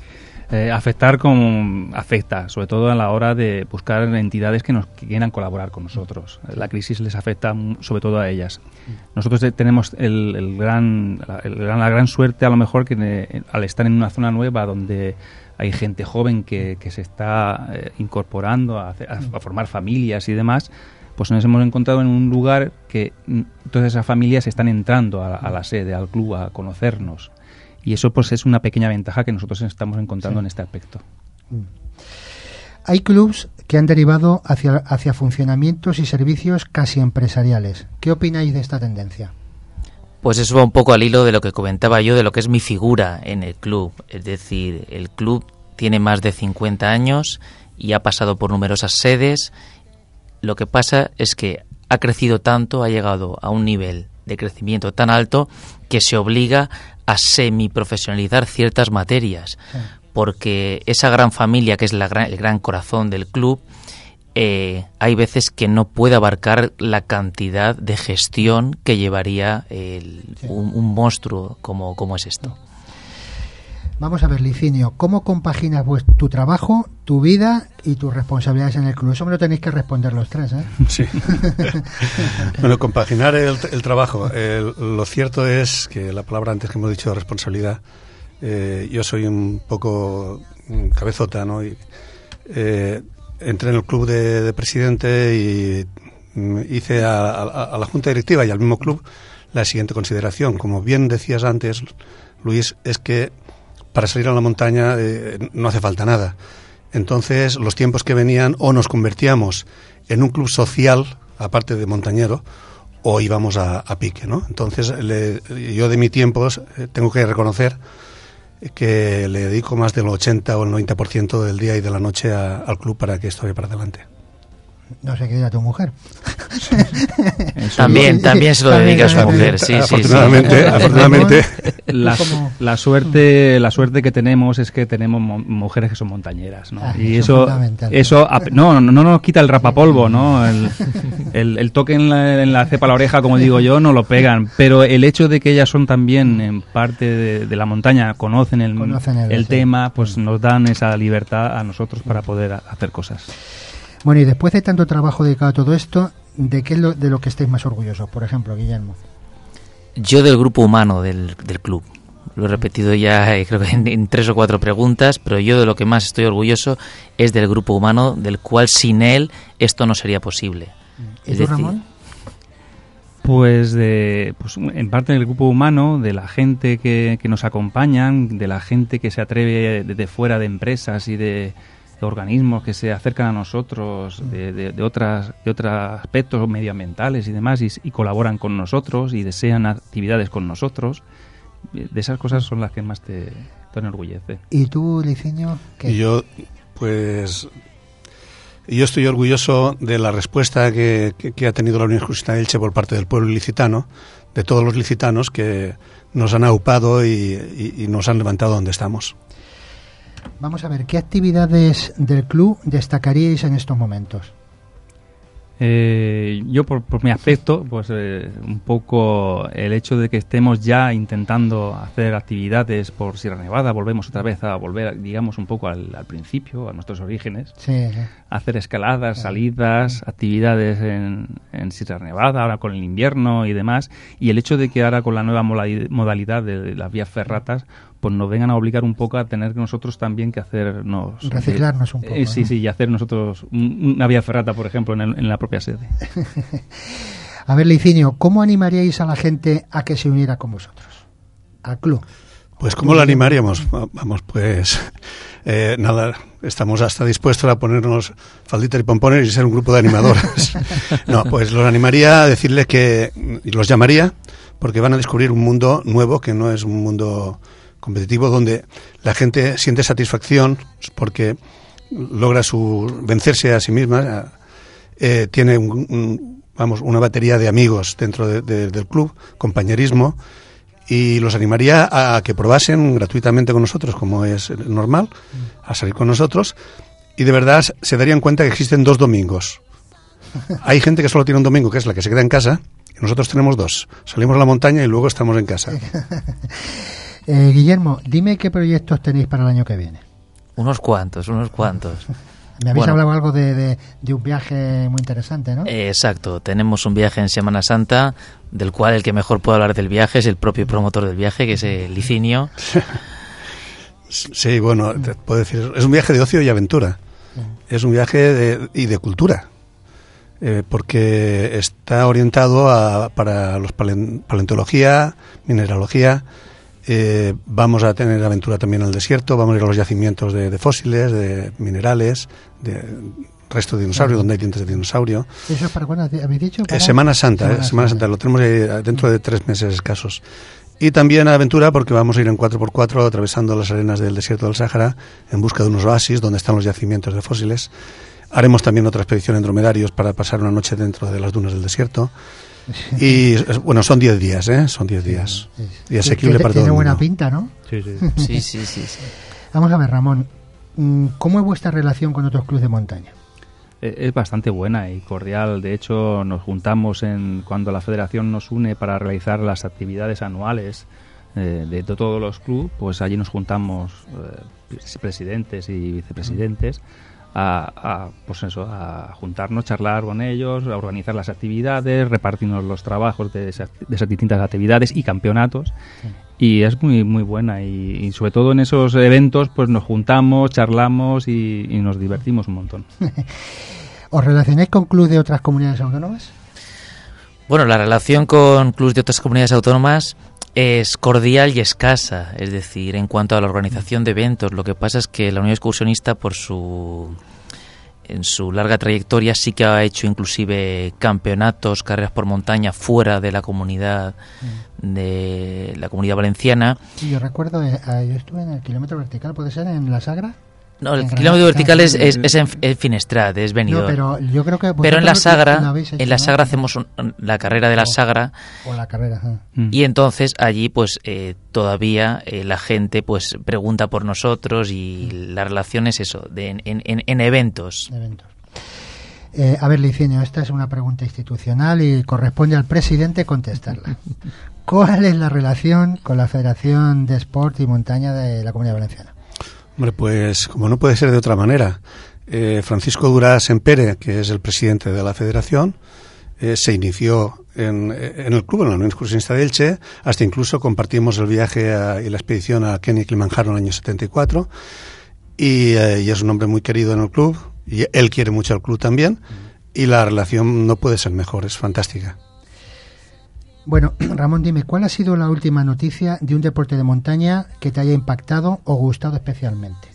Afecta, sobre todo a la hora de buscar entidades que quieran colaborar con nosotros. La crisis les afecta sobre todo a ellas. Nosotros tenemos la gran suerte, a lo mejor, que al estar en una zona nueva donde hay gente joven que se está incorporando a formar familias y demás, pues nos hemos encontrado en un lugar que todas esas familias están entrando a la sede, al club, a conocernos. Y eso pues es una pequeña ventaja que nosotros estamos encontrando en este aspecto. Hay clubs que han derivado hacia funcionamientos y servicios casi empresariales. ¿Qué opináis de esta tendencia? Pues eso va un poco al hilo de lo que comentaba yo, de lo que es mi figura en el club. Es decir, el club tiene más de 50 años y ha pasado por numerosas sedes. Lo que pasa es que ha crecido tanto, ha llegado a un nivel de crecimiento tan alto que se obliga a semiprofesionalizar ciertas materias, porque esa gran familia que es el gran corazón del club, hay veces que no puede abarcar la cantidad de gestión que llevaría un monstruo como es esto. Vamos a ver, Licinio, ¿cómo compaginas tu trabajo, tu vida y tus responsabilidades en el club? Eso me lo tenéis que responder los tres, ¿eh? Sí. Bueno, compaginar el trabajo. Lo cierto es que la palabra antes que hemos dicho de responsabilidad, yo soy un poco cabezota, ¿no? Y, entré en el club de presidente y hice a la junta directiva y al mismo club la siguiente consideración. Como bien decías antes, Luis, es que para salir a la montaña no hace falta nada. Entonces, los tiempos que venían, o nos convertíamos en un club social, aparte de montañero, o íbamos a pique, ¿no? Entonces, yo de mi tiempo tengo que reconocer que le dedico más del 80 o el 90% del día y de la noche al club para que esto vaya para adelante. No sé qué dirá tu mujer. También se lo dedica a su mujer, sí. Afortunadamente. La suerte que tenemos es que tenemos mujeres que son montañeras, ¿no? Y eso no nos quita el rapapolvo, ¿no? El toque en la cepa a la oreja, como digo yo, no lo pegan, pero el hecho de que ellas son también en parte de la montaña, conocen el tema, pues nos dan esa libertad a nosotros para poder hacer cosas. Bueno, y después de tanto trabajo dedicado a todo esto, ¿de qué es de lo que estáis más orgullosos? Por ejemplo, Guillermo. Yo del grupo humano del club. Lo he repetido ya creo que en 3 o 4 preguntas, pero yo de lo que más estoy orgulloso es del grupo humano, del cual sin él esto no sería posible. ¿Y tú, Ramón? Pues en parte del grupo humano, de la gente que nos acompañan, de la gente que se atreve desde fuera de empresas y de organismos que se acercan a nosotros de otros aspectos medioambientales y demás y colaboran con nosotros y desean actividades con nosotros. De esas cosas son las que más te enorgullece. ¿Y tú, Licinio? ¿Qué? Yo estoy orgulloso de la respuesta que ha tenido la Unión Excursionista de Elche por parte del pueblo ilicitano, de todos los licitanos que nos han aupado y nos han levantado donde estamos. Vamos a ver, ¿qué actividades del club destacaríais en estos momentos? Yo por mi aspecto, pues un poco el hecho de que estemos ya intentando hacer actividades por Sierra Nevada, volvemos otra vez a volver, digamos, un poco al principio, a nuestros orígenes. Sí. Hacer escaladas, salidas, actividades en Sierra Nevada, ahora con el invierno y demás, y el hecho de que ahora con la nueva modalidad de las vías ferratas, pues nos vengan a obligar un poco a tener nosotros también que hacernos... Reciclarnos un poco. Sí, y hacer nosotros una vía ferrata, por ejemplo, en la propia sede. A ver, Licinio, ¿cómo animaríais a la gente a que se uniera con vosotros? Al club. Pues ¿cómo lo animaríamos? Vamos, pues... nada, estamos hasta dispuestos a ponernos falditas y pompones y ser un grupo de animadores. No, pues los animaría a decirles y los llamaría, porque van a descubrir un mundo nuevo que no es un mundo competitivo, donde la gente siente satisfacción porque logra vencerse a sí misma, tiene una batería de amigos dentro del club, compañerismo, y los animaría a que probasen gratuitamente con nosotros, como es normal, a salir con nosotros, y de verdad se darían cuenta que existen 2 domingos. Hay gente que solo tiene un domingo, que es la que se queda en casa, y nosotros tenemos 2. Salimos a la montaña y luego estamos en casa. Guillermo, dime qué proyectos tenéis para el año que viene. Unos cuantos. Me habéis hablado algo de un viaje muy interesante, ¿no? Exacto, tenemos un viaje en Semana Santa, del cual el que mejor puede hablar del viaje es el propio promotor del viaje, que es Licinio. Sí, bueno, te puedo decir, es un viaje de ocio y aventura. Es un viaje de cultura, porque está orientado para los paleontología, mineralogía. Vamos a tener aventura también en el desierto, vamos a ir a los yacimientos de fósiles, de minerales, de resto de dinosaurio, donde hay dientes de dinosaurio. ¿Eso es para cuándo habéis dicho? Semana Santa, Semana Santa, lo tenemos dentro de 3 meses escasos. Y también aventura porque vamos a ir en 4x4 atravesando las arenas del desierto del Sáhara en busca de unos oasis donde están los yacimientos de fósiles. Haremos también otra expedición en dromedarios para pasar una noche dentro de las dunas del desierto. Y bueno, son 10 días, son 10 días. Y asequible para todo el mundo. Tiene buena pinta, ¿no? Sí. Vamos a ver, Ramón, ¿cómo es vuestra relación con otros clubes de montaña? Es bastante buena y cordial. De hecho, nos juntamos cuando la federación nos une para realizar las actividades anuales de todos los clubes. Pues allí nos juntamos presidentes y vicepresidentes a juntarnos, charlar con ellos, a organizar las actividades, repartirnos los trabajos de esas distintas actividades y campeonatos. Sí. Y es muy muy buena y sobre todo en esos eventos pues nos juntamos, charlamos y nos divertimos un montón. ¿Os relacionáis con clubes de otras comunidades autónomas? Bueno, la relación con clubes de otras comunidades autónomas es cordial y escasa, es decir, en cuanto a la organización de eventos. Lo que pasa es que la Unión Excursionista, en su larga trayectoria, sí que ha hecho inclusive campeonatos, carreras por montaña fuera de la comunidad valenciana. Sí, yo recuerdo, yo estuve en el kilómetro vertical, ¿puede ser en la Sagra? No, el kilómetro vertical es en Finestrat, es Benidorm. No, pero yo creo que en la Sagra hacemos la carrera de la Sagra. O la carrera. Y entonces allí pues todavía la gente pues pregunta por nosotros y la relación es eso, en eventos. A ver, Licinio, esta es una pregunta institucional y corresponde al presidente contestarla. ¿Cuál es la relación con la Federación de Sport y Montaña de la Comunidad Valenciana? Hombre, pues como no puede ser de otra manera, Francisco Durá Sempere, que es el presidente de la federación, se inició en el club, en la Unión Excursionista de Elche, hasta incluso compartimos el viaje y la expedición a Kenia y Kilimanjaro en el año 74, y es un hombre muy querido en el club, y él quiere mucho al club también, y la relación no puede ser mejor, es fantástica. Bueno, Ramón, dime, ¿cuál ha sido la última noticia de un deporte de montaña que te haya impactado o gustado especialmente?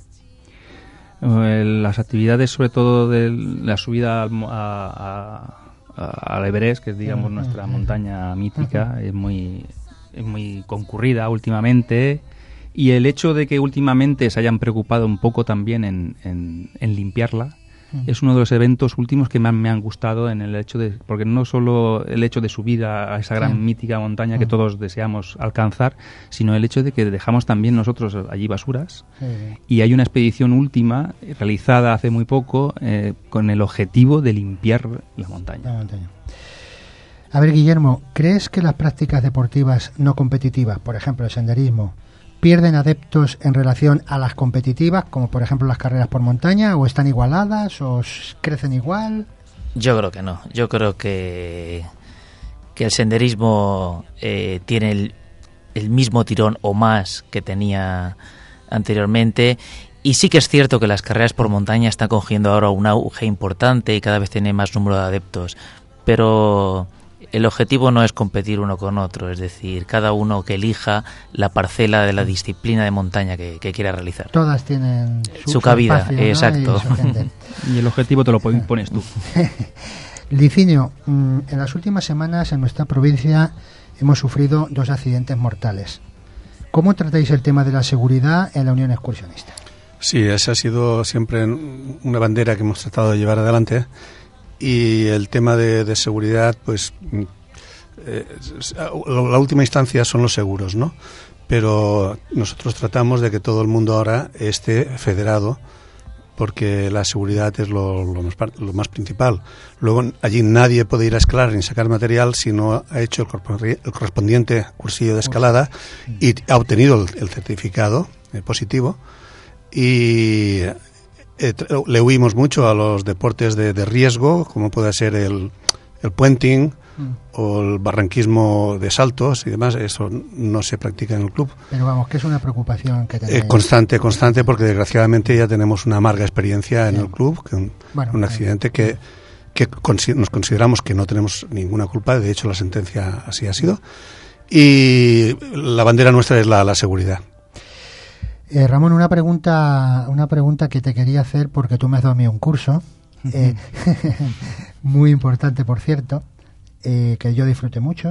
Las actividades, sobre todo de la subida al Everest, que es, digamos, nuestra montaña mítica, es muy concurrida últimamente. Y el hecho de que últimamente se hayan preocupado un poco también en limpiarla, es uno de los eventos últimos que más me han gustado, en el hecho porque no solo el hecho de subir a esa gran mítica montaña que todos deseamos alcanzar, sino el hecho de que dejamos también nosotros allí basuras. Y hay una expedición última realizada hace muy poco con el objetivo de limpiar la montaña. A ver, Guillermo, ¿crees que las prácticas deportivas no competitivas, por ejemplo el senderismo, pierden adeptos en relación a las competitivas, como por ejemplo las carreras por montaña, o están igualadas, o crecen igual? Yo creo que no. Yo creo que el senderismo tiene el mismo tirón o más que tenía anteriormente, y sí que es cierto que las carreras por montaña están cogiendo ahora un auge importante y cada vez tiene más número de adeptos, pero el objetivo no es competir uno con otro, es decir, cada uno que elija la parcela de la disciplina de montaña que quiera realizar. Todas tienen su cabida, espacio, ¿no? exacto. Y el objetivo te lo pones tú. Licinio, en las últimas semanas en nuestra provincia hemos sufrido 2 accidentes mortales. ¿Cómo tratáis el tema de la seguridad en la Unión Excursionista? Sí, esa ha sido siempre una bandera que hemos tratado de llevar adelante, y el tema de seguridad, pues la última instancia son los seguros, ¿no? Pero nosotros tratamos de que todo el mundo ahora esté federado, porque la seguridad es lo más principal. Luego, allí nadie puede ir a escalar ni sacar material si no ha hecho el correspondiente cursillo de escalada y ha obtenido el certificado positivo. Y le huimos mucho a los deportes de riesgo, como puede ser el puenting o el barranquismo de saltos y demás. Eso no se practica en el club. Pero vamos, que es una preocupación que tenéis. Constante, porque desgraciadamente ya tenemos una amarga experiencia en el club, un accidente que nos consideramos que no tenemos ninguna culpa. De hecho, la sentencia así ha sido. Y la bandera nuestra es la seguridad. Ramón, una pregunta que te quería hacer, porque tú me has dado a mí un curso, muy importante, por cierto, que yo disfruté mucho.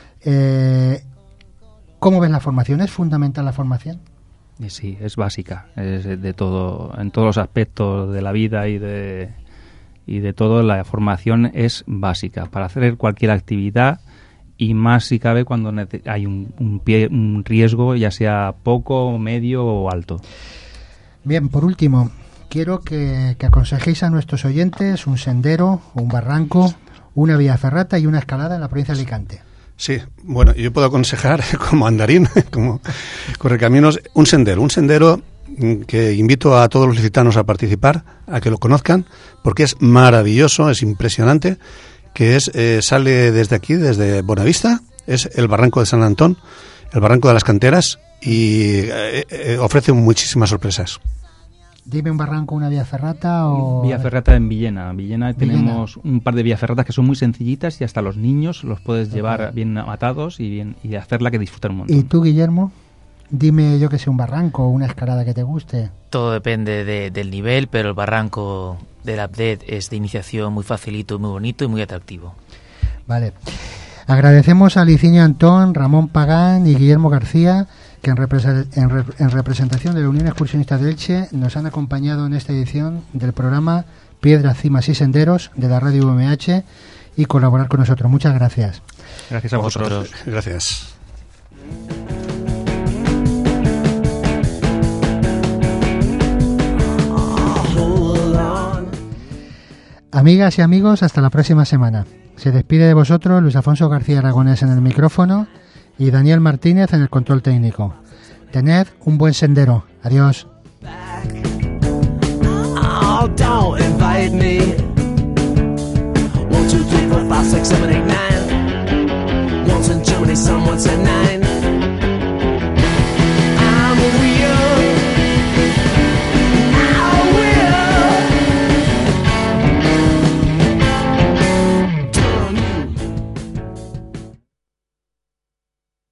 ¿Cómo ves la formación? ¿Es fundamental la formación? Sí, es básica, es de todo, en todos los aspectos de la vida y de todo. La formación es básica para hacer cualquier actividad, y más si cabe cuando hay un riesgo, ya sea poco, medio o alto. Bien, por último, quiero que aconsejéis a nuestros oyentes un sendero, un barranco, una vía ferrata y una escalada en la provincia de Alicante. Sí, bueno, yo puedo aconsejar como andarín, como correcaminos, un sendero que invito a todos los licitanos a participar, a que lo conozcan, porque es maravilloso, es impresionante, que sale desde aquí, desde Bonavista, es el Barranco de San Antón, el Barranco de las Canteras, y ofrece muchísimas sorpresas. Dime un barranco, una vía ferrata o... Vía ferrata en Villena. En Villena tenemos un par de vías ferratas que son muy sencillitas y hasta los niños los puedes llevar bien atados y hacerla que disfruten un montón. ¿Y tú, Guillermo? Dime, yo que sé, un barranco o una escalada que te guste. Todo depende del nivel, pero el barranco del Abdet es de iniciación muy facilito, muy bonito y muy atractivo. Vale. Agradecemos a Licinio Antón, Ramón Pagán y Guillermo García, que en representación de la Unión Excursionista de Elche nos han acompañado en esta edición del programa Piedras, Cimas y Senderos de la Radio UMH y colaborar con nosotros. Muchas gracias. Gracias a vosotros. Gracias. Amigas y amigos, hasta la próxima semana. Se despide de vosotros Luis Afonso García Aragonés en el micrófono y Daniel Martínez en el control técnico. Tened un buen sendero. Adiós. Oh, don't invite me. 1, 2, 3, 4, 5, 6, 7, 8, 9. Once in Germany, some once at 9.